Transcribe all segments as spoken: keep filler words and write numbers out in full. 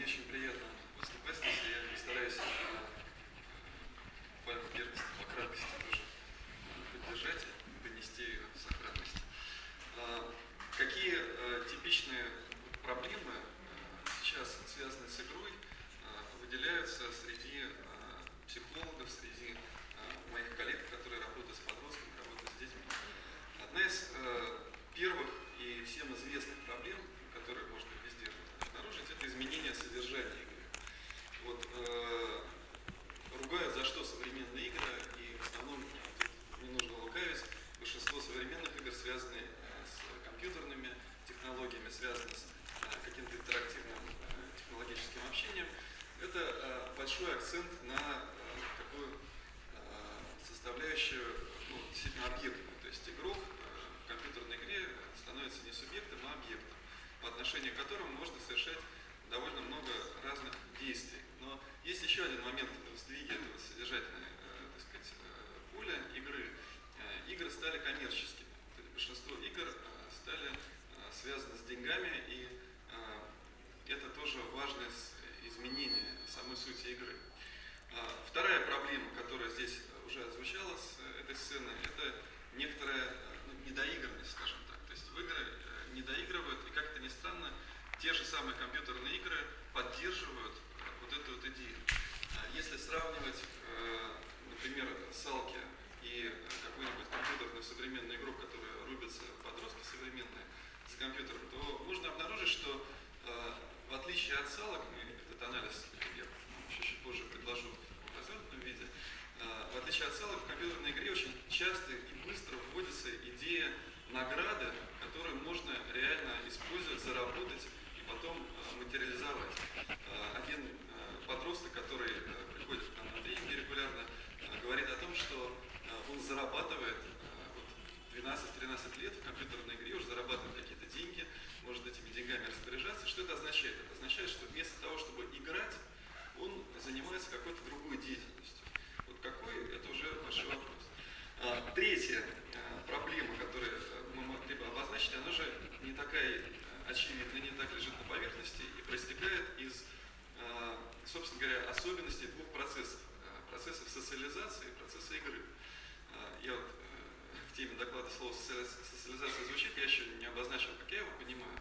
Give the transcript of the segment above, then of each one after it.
очень приятно выступать здесь. Я постараюсь пальму первенства по краткости тоже поддержать и донести ее сохранность. Какие типичные проблемы сейчас, связанные с игрой, выделяются среди психологов, среди моих коллег, которые работают с подростками, работают с детьми? Одна из первых и всем известных проблем, которые можно везде обнаружить, это изменение содержания игры. Вот, э, ругают за что современные игры, и в основном, тут не нужно лукавить, большинство современных игр связаны с компьютерными технологиями, связаны с э, каким-то интерактивным э, технологическим общением. Это э, большой акцент на э, такую э, составляющую, ну, действительно объектную. То есть игрок э, в компьютерной игре становится не субъектом, а объектом, по отношению к которому можно совершать довольно много разных действий. Но есть еще один момент в сдвиге этого содержательного, э, так сказать, э, поля игры. Э, игры стали коммерческими. То есть большинство игр э, стали э, связаны с деньгами, и э, это тоже важное изменение самой сути игры. Э, вторая проблема, которая здесь уже озвучала с этой сцены, это некоторая ну, недоигранность, скажем так. То есть в игры э, недоигрывают, и как-то ни странно, те же самые компьютерные игры поддерживают вот эту вот идею. Если сравнивать, например, салки и какую-нибудь компьютерную современную игру, которая рубятся подростки современные с компьютером, то можно обнаружить, что в отличие от салок, этот анализ я чуть позже предложу в развернутом виде, в отличие от салок в компьютерной игре очень часто и быстро вводится идея награды, которую можно реально использовать, заработать и потом э, материализовать. Э, один э, подросток, который э, приходит к нам на тренинги регулярно, э, говорит о том, что э, он зарабатывает э, вот двенадцать-тринадцать лет в компьютерной игре, уже зарабатывает какие-то деньги, может этими деньгами распоряжаться. Что это означает? Это означает, что вместо того, чтобы играть, он занимается какой-то другой деятельностью. Вот какой, это уже большой вопрос. А, третья а, проблема, которую мы могли бы обозначить, она же не такая очевидная, не так лежит на поверхности и проистекает из, а, собственно говоря, особенностей двух процессов. А, процессов социализации и процесса игры. А, я вот а, в теме доклада слово социализация звучит, я еще не обозначил, как я его понимаю,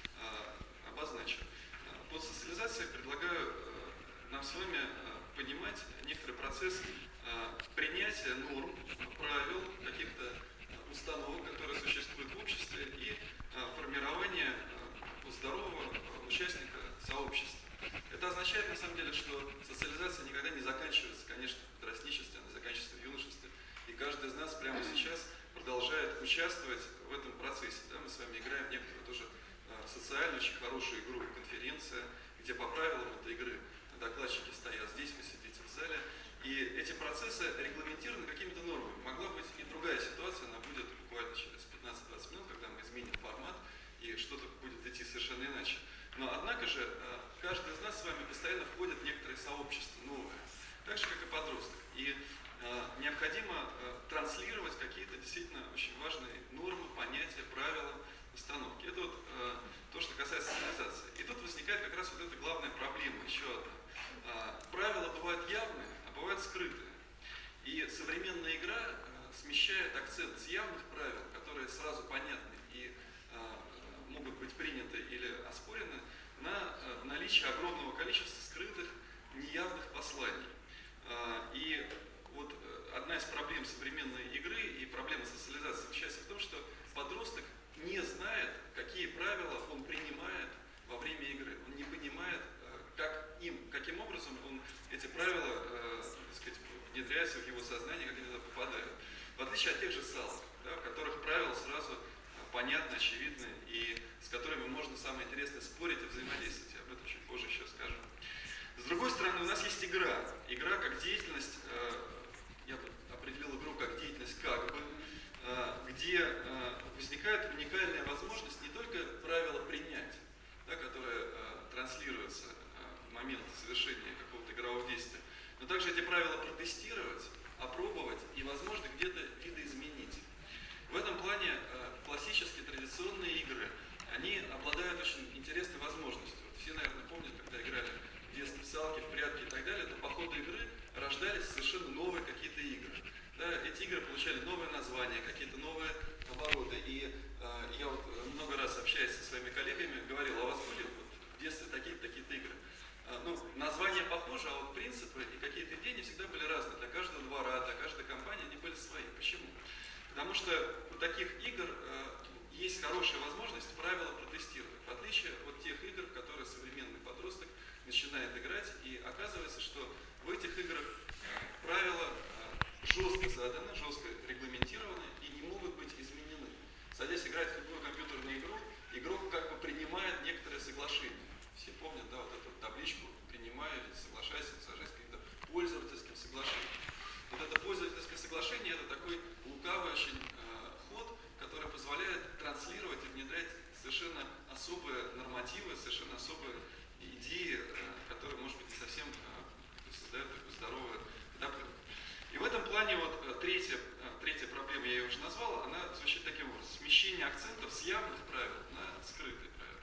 а, обозначу. А, под социализацией предлагаю а, нам с вами а, понимать некоторый процесс а, принятия норм, правил, каких-то установок, которые существуют в обществе, и а, формирования а, здорового а, участника сообщества. Это означает, на самом деле, что социализация никогда не заканчивается, конечно, в подростничестве, она заканчивается в юношестве. И каждый из нас прямо сейчас продолжает участвовать в этом процессе. Да? Мы с вами играем в некоторую тоже а, социальную, очень хорошую игру, конференция, где по правилам этой игры докладчики стоят здесь, вы сидите в зале. И эти процессы регламентированы какими-то нормами. Могла быть и другая ситуация, она будет буквально через пятнадцать-двадцать минут, когда мы изменим формат, и что-то будет идти совершенно иначе. Но, однако же, каждый из нас с вами постоянно входит в некоторые сообщества новые, так же, как и подросток. И э, необходимо э, транслировать какие-то действительно очень важные нормы, понятия, правила, установки. Это вот э, то, что касается социализации. И тут возникает как раз вот эта главная проблема, еще одна. Э, правила бывают явные, а бывают скрытые. И современная игра э, смещает акцент с явных правил, которые сразу понятны и э, могут быть приняты или оспорены, на э, наличие огромного количества скрытых, неявных посланий. Э, и вот э, одна из проблем современной игры и проблема социализации заключается в том, что подросток не знает, какие правила он принимает во время игры. Он не понимает, э, как им, каким образом он эти правила э, так сказать, внедряются в его сознание, как они туда попадают. В отличие от тех же салок, да, в которых правила сразу понятны, очевидны, и с которыми можно, самое интересное, спорить и взаимодействовать. Я об этом чуть позже еще скажу. С другой стороны, у нас есть игра. Игра как деятельность, э, я тут определил игру как деятельность как бы, э, где э, возникает уникальная возможность не только правила принять, да, которые э, транслируются э, в момент совершения какого-то игрового действия, но также эти правила протестировать, опробовать и, возможно, где-то видоизменить. В этом плане э, классические традиционные игры, они обладают очень интересной возможностью. Вот все, наверное, помнят, когда играли получали новые названия, какие-то новые обороты. И э, я вот много раз, общаясь со своими коллегами, говорил, а у вас были вот, в детстве такие-то такие-то игры? Э, ну, названия похожи, а вот принципы и какие-то идеи не всегда были разные. Для каждого двора, для каждой компании они были свои. Почему? Потому что у таких игр э, есть хорошая возможность правила протестировать. В отличие от тех игр, в которые современный подросток начинает играть, и оказывается, что в этих играх правила жестко заданы, жестко регламентированы и не могут быть изменены. Садясь играть в любую компьютерную игру, игрок как бы принимает некоторые соглашения. Все помнят, да, вот эту табличку «принимаю» или «соглашайся», «соглашайся» с каким-то пользовательским соглашением. Вот это пользовательское соглашение – это такой лукавый очень э, ход, который позволяет транслировать и внедрять совершенно особые нормативы, совершенно особые идеи, э, которые, может быть, не совсем э, создают такую здоровую подоплеку. И в этом плане вот э, третья, э, третья проблема, я ее уже назвал, она звучит таким образом. Смещение акцентов с явных правил на скрытые правила.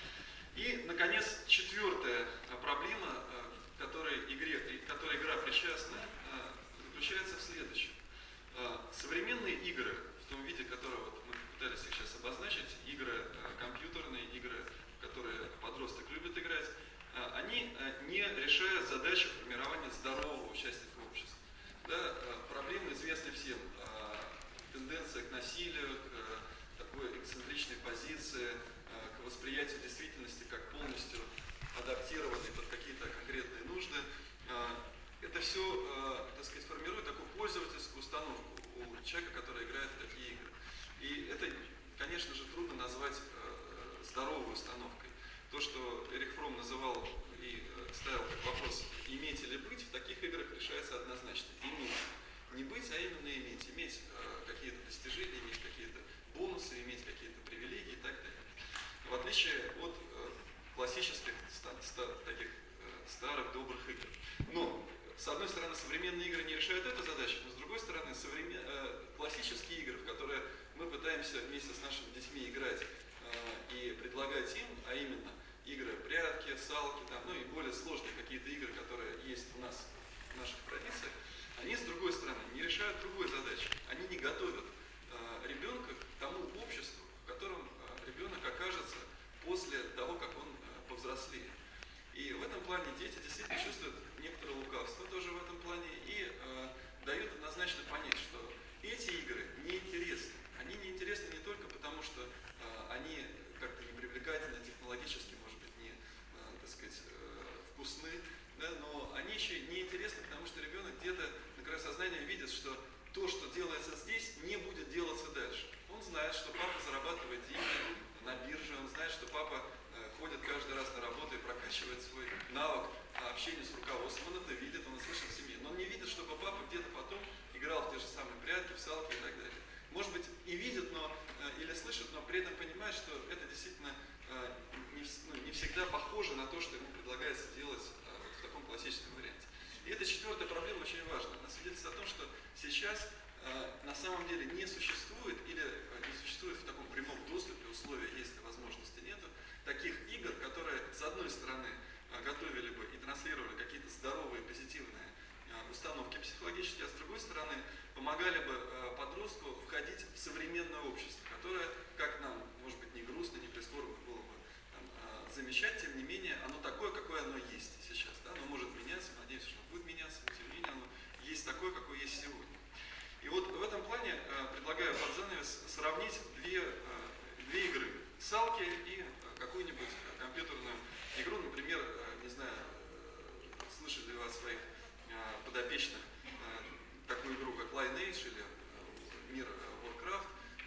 И, наконец, четвертая э, проблема, э, которой, игре, которой игра причастна, э, заключается в следующем. Э, современные игры, в том виде, которого вот мы пытались их сейчас обозначить, игры э, компьютерные, игры, в которые подросток любит играть, э, они э, не решают задачу формирования здорового участника общества. Да, э, проблемы известны всем. Э, тенденция к насилию, к э, такой эксцентричной позиции, э, к восприятию действительности как полностью адаптированной под какие-то конкретные нужды. Э, это все, э, так сказать, формирует такую пользовательскую установку у человека, который играет в такие игры. И это, конечно же, трудно назвать э, здоровой установкой. То, что Эрих Фромм называл и э, ставил как вопрос, иметь или быть, в таких играх решается однозначно. Иметь. Не быть, а именно иметь. Иметь э, какие-то достижения, иметь какие-то бонусы, иметь какие-то привилегии и так далее. В отличие от э, классических ста- ста- таких э, старых добрых игр. Но, с одной стороны, современные игры не решают эту задачу, но с другой стороны, современ... э, классические игры, в которые мы пытаемся вместе с нашими детьми играть э, и предлагать им, а именно игры прятки, салки, там, ну и более сложные какие-то игры, которые есть у нас в наших традициях, они, с другой стороны, не решают другой задачи. Они не готовят э, ребенка к тому обществу, в котором э, ребенок окажется после того, как он э, повзрослеет. И в этом плане дети действительно чувствуют некоторое лукавство тоже в этом плане и э, дают однозначно понять, что эти игры неинтересны. Они неинтересны не только потому, что э, они как-то непривлекательны, технологически, может быть, не, э, так сказать, э, вкусны, да, но они еще неинтересны, потому что ребенок где-то на краю сознания видит, что то, что делается здесь, не будет делаться дальше. Он знает, что папа зарабатывает деньги на бирже, он знает, что папа э, ходит каждый раз на работу и прокачивает свой навык общения с руководством. Он это видит, он это слышит в семье. Но он не видит, чтобы папа где-то потом играл в те же самые прятки, в салки и так далее. Может быть, и видит, но, э, или слышит, но при этом понимает, что это действительно э, не, ну, не всегда похоже на то, что ему предлагается делать э, вот в таком классическом варианте. И эта четвертая проблема очень важна. Она свидетельствует о том, что сейчас э, на самом деле не существует или э, не существует в таком прямом доступе условия, если возможности нету, таких игр, которые, с одной стороны, э, готовили бы и транслировали какие-то здоровые, позитивные э, установки психологические, а с другой стороны, помогали бы э, подростку входить в современное общество, которое, как нам, может быть, не грустно, не прискорбно было бы там, э, замечать, тем не менее, оно такое, какое оно есть сейчас. Да? Оно может меняться, надеюсь, что оно будет меняться, но тем не менее оно есть такое, какое есть сегодня. И вот в этом плане э, предлагаю под занавес сравнить две, э, две игры. Салки и э, какую-нибудь компьютерную игру, например, э, не знаю, э, слышали ли вы от своих э, подопечных э, такую игру, как Lineage или э, мир э, Warcraft.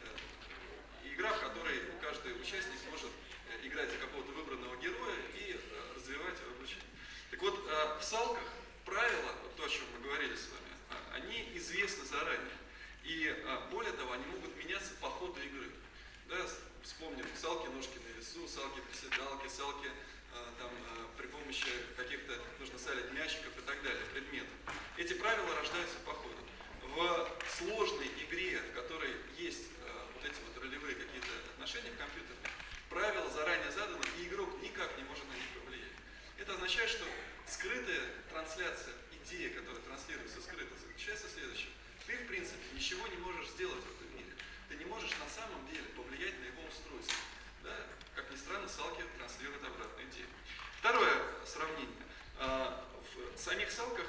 Э, игра, в которой каждый участник может э, играть за какого-то выбранного героя и э, развивать его обучение. Так вот, э, в салках правила, вот то, о чем мы говорили с вами, они известны заранее. И а, более того, они могут меняться по ходу игры. Да, вспомним салки, ножки на весу, салки, приседалки, салки а, там, а, при помощи каких-то, нужно салить мячиков и так далее, предметов. Эти правила рождаются по ходу. В сложной игре, в которой есть а, вот эти вот ролевые какие-то отношения в компьютере, правила заранее заданы, и игрок никак не может на них повлиять. Это означает, что скрытая трансляция, идея, которая транслируется скрыто, заключается в следующем. ты, в принципе, ничего не можешь сделать в этом мире. Ты не можешь на самом деле повлиять на его устройство. Да? Как ни странно, салки транслируют обратную идею. Второе сравнение. В самих салках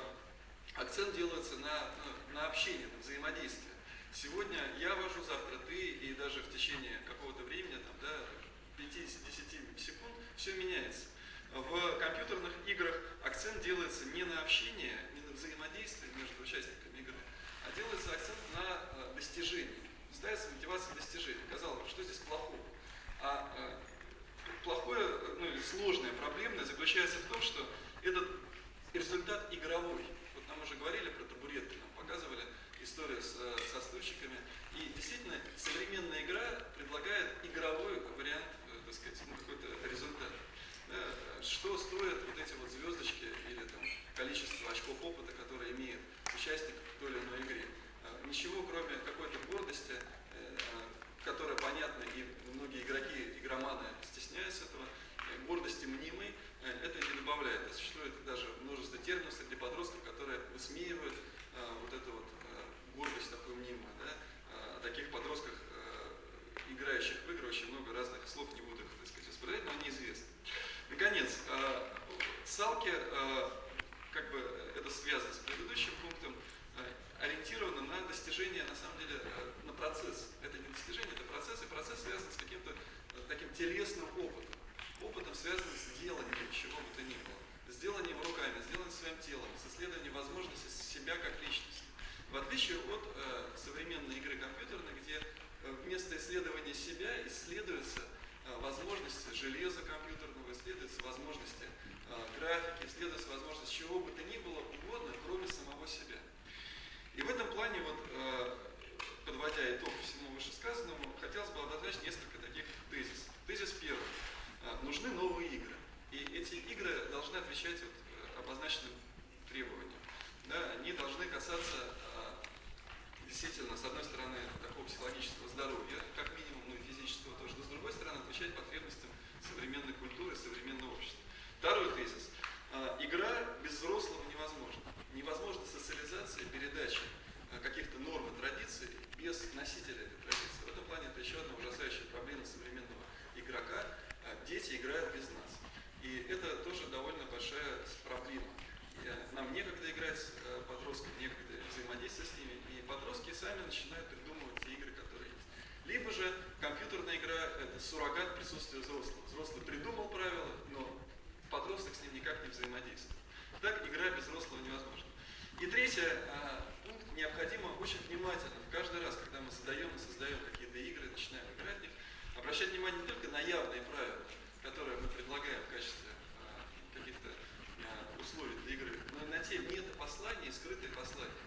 акцент делается на, на общение, на взаимодействие. Сегодня я вожу, завтра ты, и даже в течение какого-то времени, там, да, пяти-десяти секунд, все меняется. В компьютерных играх акцент делается не на общение, не на взаимодействие между участниками игры, а делается акцент на достижение. Ставится мотивация достижения. Казалось бы, что здесь плохого? А плохое, ну или сложное, проблемное заключается в том, что этот результат игровой. Вот нам уже говорили про табуретки, нам показывали историю с, со стульчиками. И действительно, современная игра предлагает игровой вариант, так сказать, ну, какой-то результат. Да? Что стоят вот эти вот звездочки или там, количество очков опыта, которые имеет участник в той или иной игре? Ничего, кроме какой-то гордости, которая понятна, и многие игроки, игроманы стесняются этого, гордости мнимой, это не добавляет. Существует даже множество терминов среди подростков, которые высмеивают вот эту вот гордость такую мнимую. Да? О таких подростках, играющих в игры, очень много разных слов, не буду их, так сказать, воспроизводить, но они известны. Наконец, салки, как бы это связано с предыдущим пунктом, ориентированы на достижение, на самом деле, на процесс. Это не достижение, это процесс, и процесс связан с каким-то таким телесным опытом. Опытом, связанным с деланием чего бы то ни было. С деланием руками, с деланием своим телом, с исследованием возможностей себя как личности. В отличие от э, современной игры компьютерной, где э, вместо исследования себя исследуются э, возможности железа компьютерного, исследуются возможности э, графики, исследуются возможности чего бы то ни было угодно, кроме самого себя. И в этом плане, вот, э, подводя итог всему вышесказанному, хотелось бы обозначить несколько таких тезисов. Тезис первый. Э, нужны новые игры. И эти игры должны отвечать вот, обозначенным требованиям. Да, они должны касаться э, действительно, с одной стороны, такого психологического здоровья, как минимум, ну и физического тоже, но с другой стороны, отвечать потребностям современной культуры, современного общества. Второй тезис. Э, игра без взрослого невозможна. Невозможна социализация, передача э, каких-то норм и традиций без носителя этой традиции. В этом плане это еще одна ужасающая проблема современного игрока. Э, дети играют без нас. И это тоже довольно большая проблема. Нам некогда играть с подростками, некогда взаимодействовать с ними, и подростки сами начинают придумывать те игры, которые есть. Либо же компьютерная игра – это суррогат присутствия взрослого. Взрослый придумал правила, но подросток с ним никак не взаимодействует. Так игра без взрослого невозможна. И третий пункт: необходимо очень внимательно, в каждый раз, когда мы создаем и создаем какие-то игры, начинаем играть в них, обращать внимание не только на явные правила, которые мы предлагаем в качестве каких-то условий для игры, но и на те метапослания и скрытые послания.